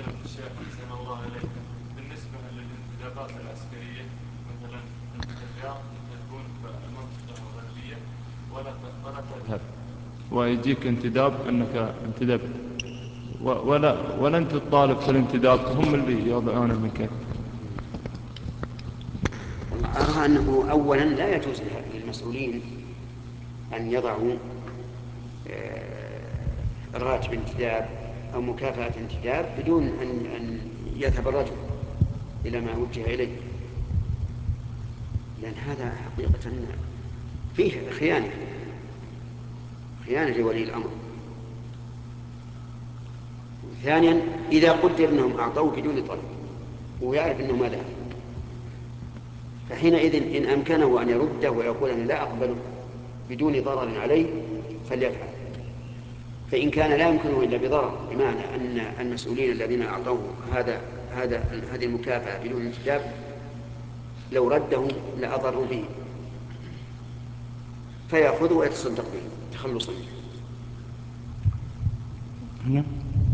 فضيلة الشيخ أحسن الله إليك، بالنسبة للانتدابات العسكرية مثلا الرياض تكون في المنطقة الغربية ولا تذهب ويجيك انتداب أنك انتدبت ولا أنت تطالب في الانتداب، هم اللي يوضعونه منك. أرى أنه أولا لا يجوز للمسؤولين أن يضعوا راتب انتداب أو مكافأة انتداب بدون أن يذهب الرجل إلى ما وجه إليه، لأن هذا حقيقة فيه خيانة لولي الأمر. ثانيا إذا قدر أنهم أعطوه بدون طلب ويعرف أنه ما ذهب، فحينئذ إن أمكنه أن يرده ويقول أنا لا أقبله بدون ضرر عليه فليفعل. فإن كان لا يمكنه إلا بضرر، بمعنى أن المسؤولين الذين أعطوه هذه المكافأة بدون انتداب لو رده لأضروا به، فيأخذه ويتصدق به تخلصا منه.